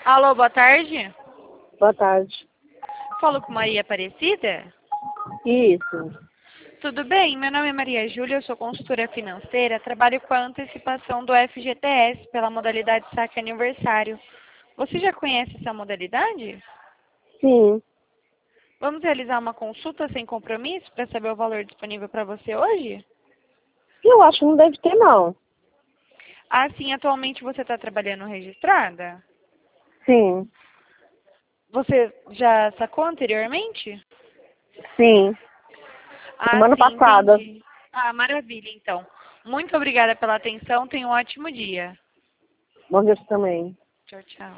Alô, boa tarde. Boa tarde. Falo com Maria Aparecida? Isso. Tudo bem? Meu nome é Maria Júlia, eu sou consultora financeira, trabalho com a antecipação do FGTS pela modalidade saque aniversário. Você já conhece essa modalidade? Sim. Vamos realizar uma consulta sem compromisso para saber o valor disponível para você hoje? Eu acho que não deve ter, não. Ah, sim, atualmente você está trabalhando registrada? Sim. Você já sacou anteriormente? Sim. Ah, Semana sim, passada. entendi. Ah, maravilha, então. Muito obrigada pela atenção, tenha um ótimo dia. Bom dia também. Tchau, tchau.